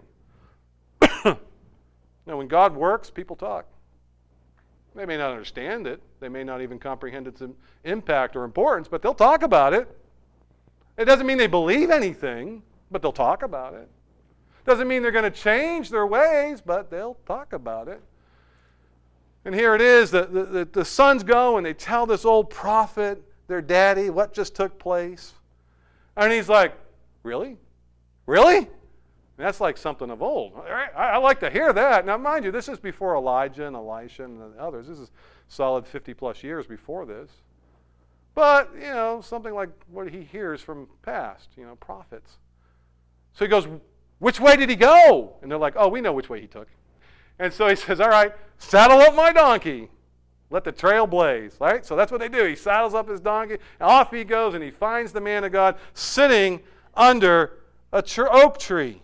Now, when God works, people talk. They may not understand it. They may not even comprehend its impact or importance, but they'll talk about it. It doesn't mean they believe anything, but they'll talk about it. Doesn't mean they're going to change their ways, but they'll talk about it. And here it is, the, the, the sons go and they tell this old prophet, their daddy, what just took place. And he's like, really? Really? And that's like something of old. I, I like to hear that. Now, mind you, this is before Elijah and Elisha and the others. This is solid fifty plus years before this. But, you know, something like what he hears from past, you know, prophets. So he goes, which way did he go? And they're like, oh, we know which way he took. And so he says, all right, saddle up my donkey. Let the trail blaze, right? So that's what they do. He saddles up his donkey, and off he goes, and he finds the man of God sitting under a tr- oak tree.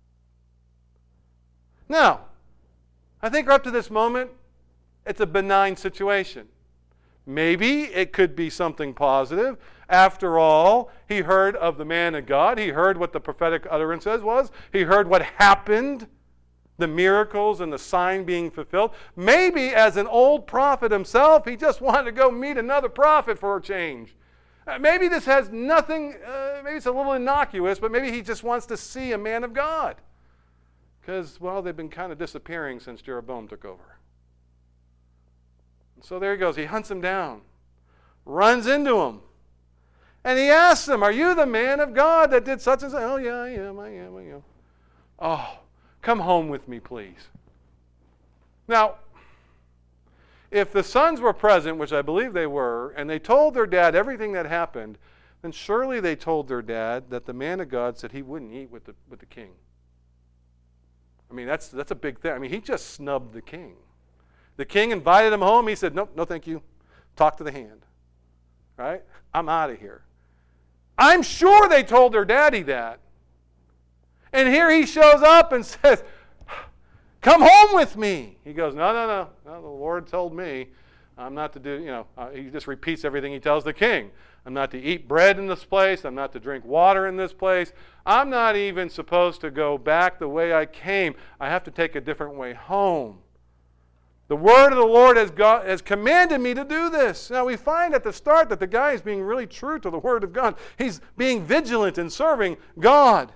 Now, I think up to this moment, it's a benign situation. Maybe it could be something positive. After all, he heard of the man of God. He heard what the prophetic utterances was. He heard what happened, the miracles and the sign being fulfilled. Maybe as an old prophet himself, he just wanted to go meet another prophet for a change. Uh, maybe this has nothing, uh, maybe it's a little innocuous, but maybe he just wants to see a man of God. Because, well, they've been kind of disappearing since Jeroboam took over. So there he goes. He hunts him down, runs into him, and he asks him, are you the man of God that did such and such? Oh, yeah, I am, I am, I am. Oh, come home with me, please. Now, if the sons were present, which I believe they were, and they told their dad everything that happened, then surely they told their dad that the man of God said he wouldn't eat with the, with the king. I mean, that's, that's a big thing. I mean, he just snubbed the king. The king invited him home. He said, nope, no thank you. Talk to the hand. Right? I'm out of here. I'm sure they told their daddy that. And here he shows up and says, come home with me. He goes, no, no, no. no the Lord told me I'm not to do, you know, uh, he just repeats everything he tells the king. I'm not to eat bread in this place. I'm not to drink water in this place. I'm not even supposed to go back the way I came. I have to take a different way home. The word of the Lord has, got, has commanded me to do this. Now we find at the start that the guy is being really true to the word of God. He's being vigilant in serving God.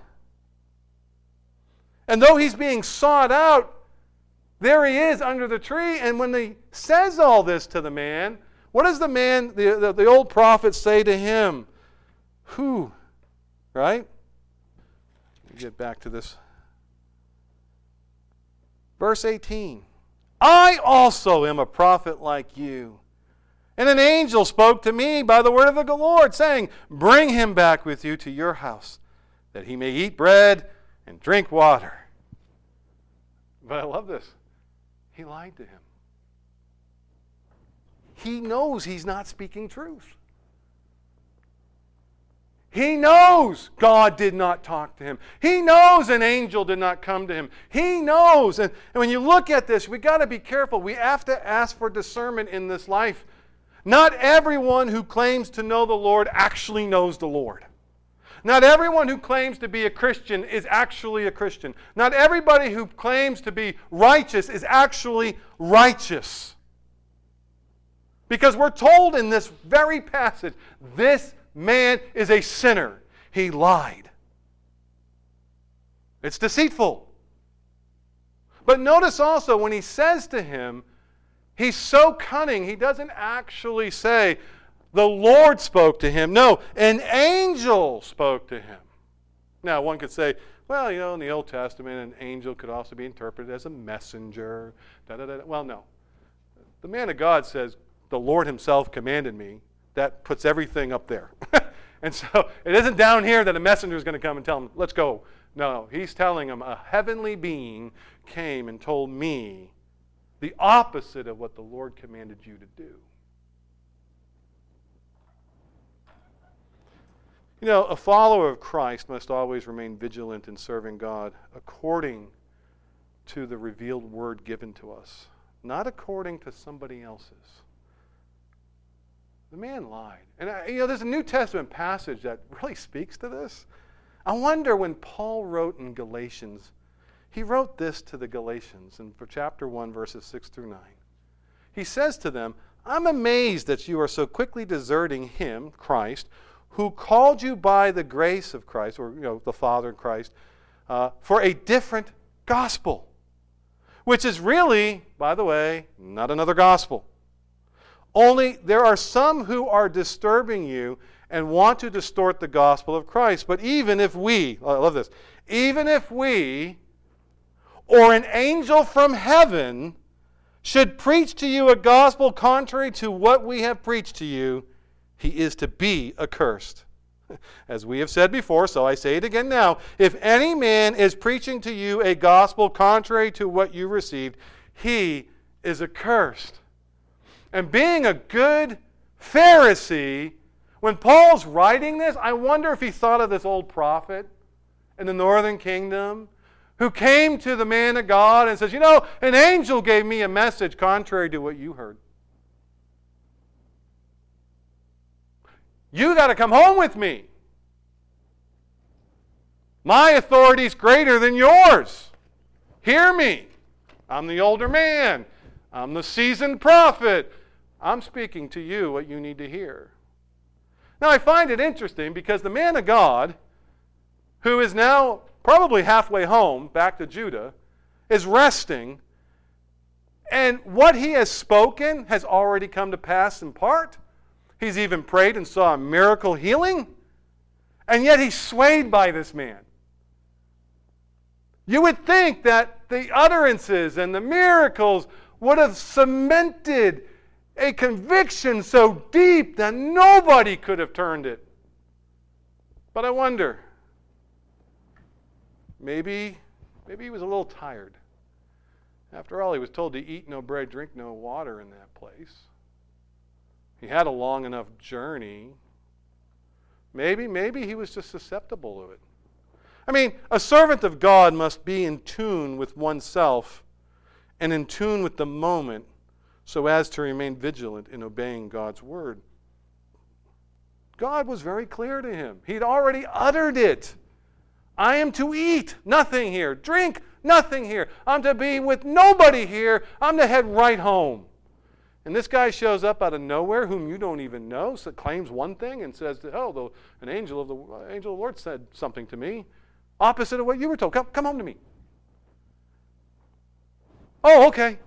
And though he's being sought out, there he is under the tree. And when he says all this to the man, what does the man, the, the, the old prophet, say to him? Who? Right? Let me get back to this. Verse eighteen. I also am a prophet like you. And an angel spoke to me by the word of the Lord, saying, bring him back with you to your house, that he may eat bread and drink water. But I love this. He lied to him. He knows he's not speaking truth. He knows God did not talk to him. He knows an angel did not come to him. He knows. And, and when you look at this, we've got to be careful. We have to ask for discernment in this life. Not everyone who claims to know the Lord actually knows the Lord. Not everyone who claims to be a Christian is actually a Christian. Not everybody who claims to be righteous is actually righteous. Because we're told in this very passage, this man is a sinner. He lied. It's deceitful. But notice also when he says to him, he's so cunning, he doesn't actually say, the Lord spoke to him. No, an angel spoke to him. Now, one could say, well, you know, in the Old Testament, an angel could also be interpreted as a messenger. Da, da, da. Well, no. The man of God says, the Lord himself commanded me. That puts everything up there. And so it isn't down here that a messenger is going to come and tell him, let's go. No, he's telling him a heavenly being came and told me the opposite of what the Lord commanded you to do. You know, a follower of Christ must always remain vigilant in serving God according to the revealed word given to us, not according to somebody else's. The man lied. And, I, you know, there's a New Testament passage that really speaks to this. I wonder when Paul wrote in Galatians, he wrote this to the Galatians in chapter one, verses six through nine. He says to them, I'm amazed that you are so quickly deserting him, Christ, who called you by the grace of Christ, or you know, the Father in Christ, uh, for a different gospel, which is really, by the way, not another gospel. Only there are some who are disturbing you and want to distort the gospel of Christ. But even if we, I love this, even if we or an angel from heaven should preach to you a gospel contrary to what we have preached to you, he is to be accursed. As we have said before, so I say it again now, if any man is preaching to you a gospel contrary to what you received, he is accursed. And being a good Pharisee, when Paul's writing this, I wonder if he thought of this old prophet in the northern kingdom who came to the man of God and says, you know, an angel gave me a message contrary to what you heard. You got to come home with me. My authority is greater than yours. Hear me. I'm the older man. I'm the seasoned prophet. I'm speaking to you what you need to hear. Now, I find it interesting because the man of God, who is now probably halfway home, back to Judah, is resting, and what he has spoken has already come to pass in part. He's even prayed and saw a miracle healing, and yet he's swayed by this man. You would think that the utterances and the miracles would have cemented a conviction so deep that nobody could have turned it. But I wonder, maybe, maybe he was a little tired. After all, he was told to eat no bread, drink no water in that place. He had a long enough journey. Maybe, maybe he was just susceptible to it. I mean, a servant of God must be in tune with oneself and in tune with the moment so as to remain vigilant in obeying God's word. God was very clear to him. He'd already uttered it. I am to eat nothing here, drink nothing here. I'm to be with nobody here. I'm to head right home. And this guy shows up out of nowhere, whom you don't even know, so claims one thing and says, "Oh, the, an angel of the uh, angel of the Lord said something to me, opposite of what you were told. Come, come home to me." Oh, okay.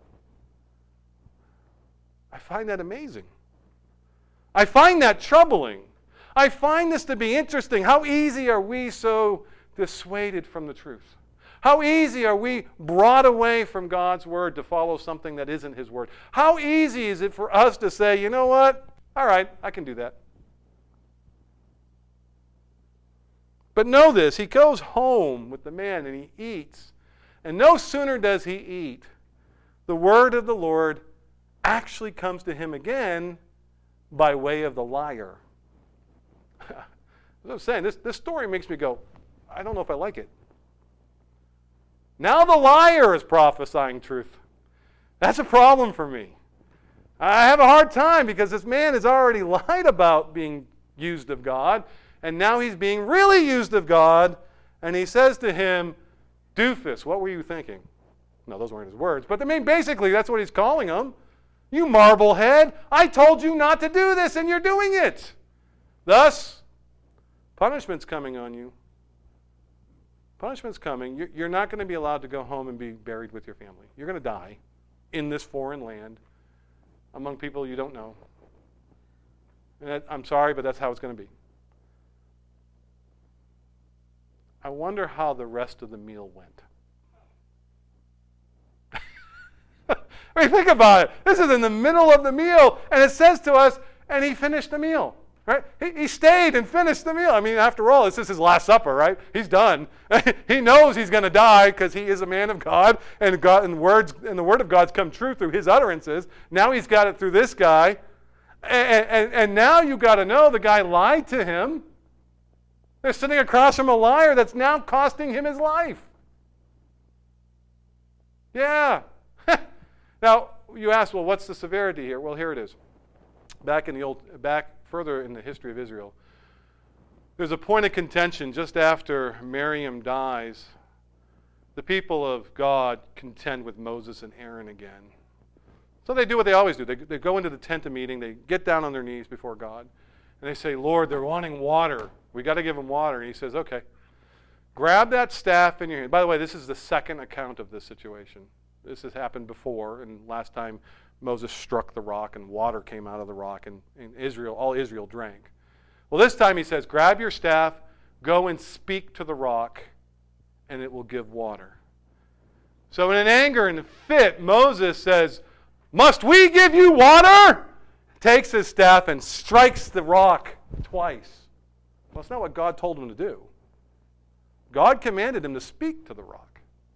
I find that amazing. I find that troubling. I find this to be interesting. How easy are we so dissuaded from the truth? How easy are we brought away from God's word to follow something that isn't his word? How easy is it for us to say, you know what? All right, I can do that. But know this, he goes home with the man and he eats. And no sooner does he eat, the word of the Lord actually comes to him again by way of the liar. As I'm saying, this, this story makes me go, I don't know if I like it. Now the liar is prophesying truth. That's a problem for me. I have a hard time because this man has already lied about being used of God, and now he's being really used of God, and he says to him, "Doofus, what were you thinking?" No, those weren't his words, but I mean, basically, that's what he's calling him. "You marblehead, I told you not to do this, and you're doing it. Thus, punishment's coming on you. Punishment's coming. You're not going to be allowed to go home and be buried with your family. You're going to die in this foreign land among people you don't know. And I'm sorry, but that's how it's going to be." I wonder how the rest of the meal went. I mean, think about it. This is in the middle of the meal, and it says to us, and he finished the meal. Right? He, he stayed and finished the meal. I mean, after all, this is his last supper, right? He's done. He knows he's going to die because he is a man of God, and God and words and the word of God's come true through his utterances. Now he's got it through this guy, and, and, and now you got to know the guy lied to him. They're sitting across from a liar that's now costing him his life. Yeah. Now you ask, well, what's the severity here? Well, here it is. Back in the old, back. Further in the history of Israel, there's a point of contention just after Miriam dies. The people of God contend with Moses and Aaron again. So they do what they always do. They, they go into the tent of meeting, they get down on their knees before God, and they say, Lord, they're wanting water. We got to give them water. And he says, okay, grab that staff in your hand. By the way, this is the second account of this situation. This has happened before, and last time Moses struck the rock and water came out of the rock, and, and Israel, all Israel drank. Well, this time he says, grab your staff, go and speak to the rock, and it will give water. So in an anger and a fit, Moses says, must we give you water? Takes his staff and strikes the rock twice. Well, that's not what God told him to do. God commanded him to speak to the rock.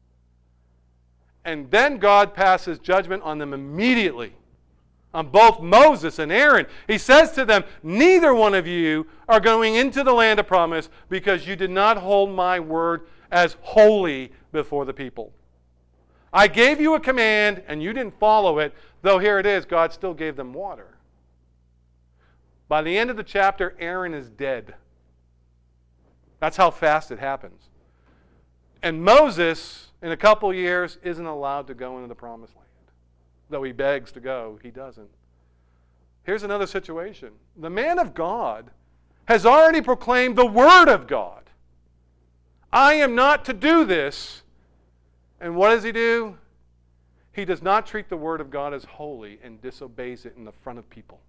And then God passes judgment on them immediately, on both Moses and Aaron. He says to them, neither one of you are going into the land of promise because you did not hold my word as holy before the people. I gave you a command and you didn't follow it, though here it is, God still gave them water. By the end of the chapter, Aaron is dead. That's how fast it happens. And Moses, in a couple years, isn't allowed to go into the promised land. Though he begs to go, he doesn't. Here's another situation. The man of God has already proclaimed the word of God. I am not to do this. And what does he do? He does not treat the word of God as holy and disobeys it in the front of people.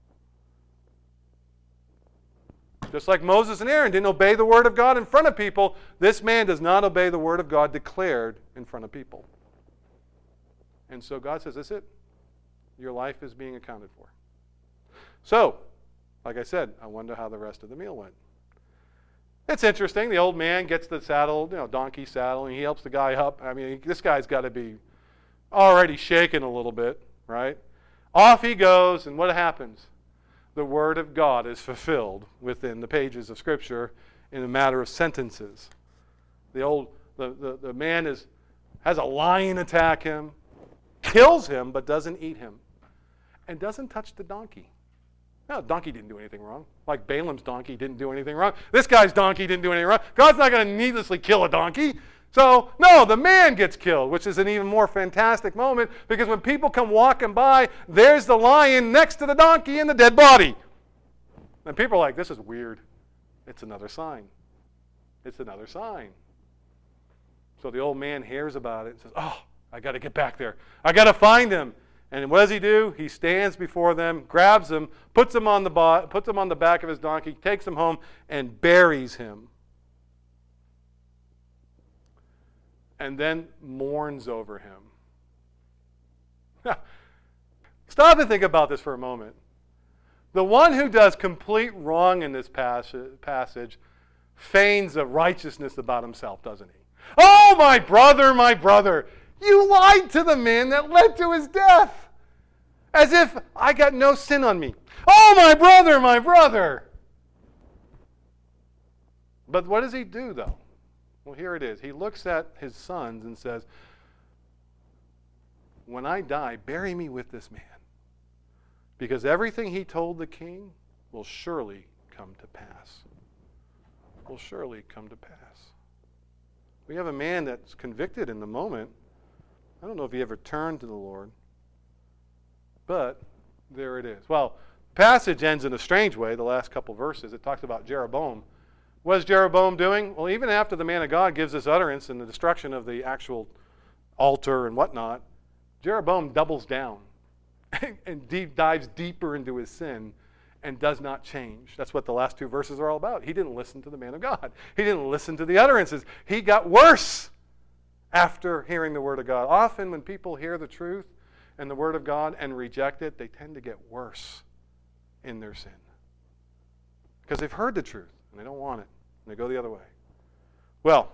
Just like Moses and Aaron didn't obey the word of God in front of people, this man does not obey the word of God declared in front of people. And so God says, that's it. Your life is being accounted for. So, like I said, I wonder how the rest of the meal went. It's interesting. The old man gets the saddle, you know, donkey saddle, and he helps the guy up. I mean, this guy's got to be already shaken a little bit, right? Off he goes, and what happens? The word of God is fulfilled within the pages of Scripture in a matter of sentences. The old, the, the, the man is has a lion attack him, kills him, but doesn't eat him, and doesn't touch the donkey. No, the donkey didn't do anything wrong. Like Balaam's donkey didn't do anything wrong. This guy's donkey didn't do anything wrong. God's not going to needlessly kill a donkey. So, no, the man gets killed, which is an even more fantastic moment because when people come walking by, there's the lion next to the donkey and the dead body. And people are like, this is weird. It's another sign. It's another sign. So the old man hears about it and says, oh, I got to get back there. I got to find him. And what does he do? He stands before them, grabs him, puts him on the bo- puts him on the back of his donkey, takes him home, and buries him. And then mourns over him. Stop and think about this for a moment. The one who does complete wrong in this passage feigns a righteousness about himself, doesn't he? Oh, my brother, my brother, you lied to the man that led to his death. As if I got no sin on me. Oh, my brother, my brother. But what does he do, though? Well, here it is. He looks at his sons and says, when I die, bury me with this man. Because everything he told the king will surely come to pass. Will surely come to pass. We have a man that's convicted in the moment. I don't know if he ever turned to the Lord. But there it is. Well, the passage ends in a strange way, the last couple verses. It talks about Jeroboam. What is Jeroboam doing? Well, even after the man of God gives this utterance and the destruction of the actual altar and whatnot, Jeroboam doubles down and deep dives deeper into his sin and does not change. That's what the last two verses are all about. He didn't listen to the man of God. He didn't listen to the utterances. He got worse after hearing the word of God. Often when people hear the truth and the word of God and reject it, they tend to get worse in their sin. because they've heard the truth and they don't want it, and they go the other way. Well,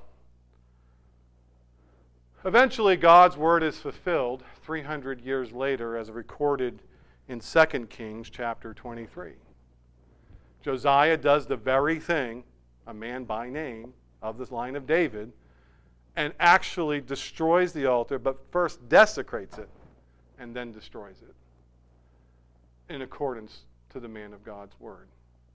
eventually God's word is fulfilled three hundred years later as recorded in Second Kings chapter twenty-three. Josiah does the very thing, a man by name of this line of David, and actually destroys the altar, but first desecrates it and then destroys it in accordance to the man of God's word.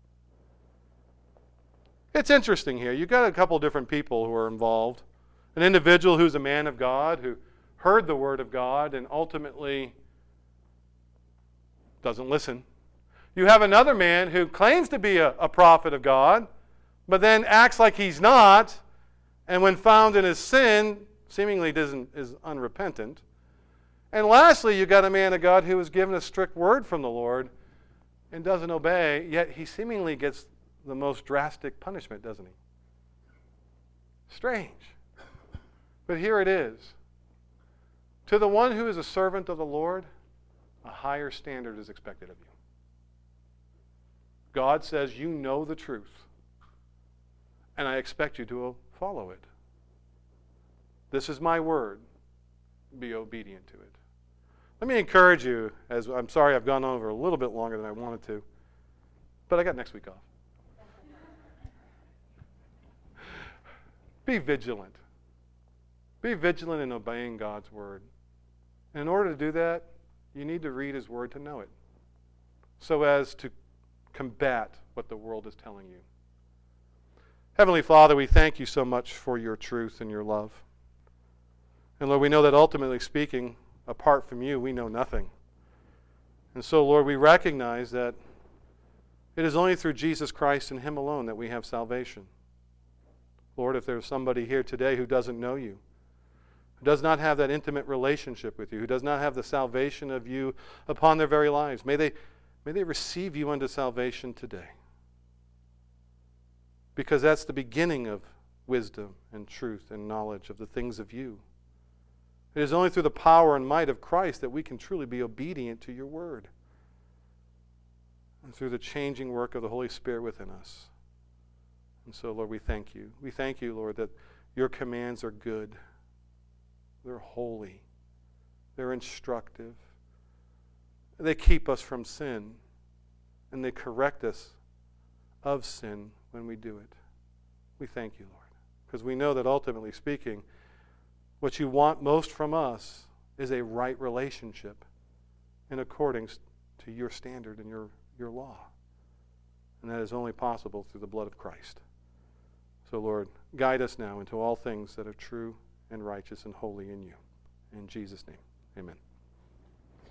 It's interesting here. You've got a couple different people who are involved. An individual who's a man of God, who heard the word of God and ultimately doesn't listen. You have another man who claims to be a, a prophet of God, but then acts like he's not, and when found in his sin, seemingly doesn't, is unrepentant. And lastly, you've got a man of God who was given a strict word from the Lord and doesn't obey, yet he seemingly gets the most drastic punishment, doesn't he? Strange. But here it is. To the one who is a servant of the Lord, a higher standard is expected of you. God says, you know the truth, and I expect you to follow it. This is my word. Be obedient to it. Let me encourage you, as I'm sorry I've gone over a little bit longer than I wanted to, but I got next week off. Be vigilant. Be vigilant in obeying God's word. And in order to do that, you need to read his word to know it, so as to combat what the world is telling you. Heavenly Father, we thank you so much for your truth and your love. And Lord, we know that ultimately speaking, apart from you, we know nothing. And so, Lord, we recognize that it is only through Jesus Christ and him alone that we have salvation. Lord, if there's somebody here today who doesn't know you, who does not have that intimate relationship with you, who does not have the salvation of you upon their very lives, may they, may they receive you unto salvation today. Because that's the beginning of wisdom and truth and knowledge of the things of you. It is only through the power and might of Christ that we can truly be obedient to your word, and through the changing work of the Holy Spirit within us. And so, Lord, we thank you. We thank you, Lord, that your commands are good. They're holy. They're instructive. They keep us from sin, and they correct us of sin when we do it. We thank you, Lord, because we know that ultimately speaking, what you want most from us is a right relationship in accordance to your standard and your, your law. And that is only possible through the blood of Christ. So, Lord, guide us now into all things that are true and righteous and holy in you. In Jesus' name, amen.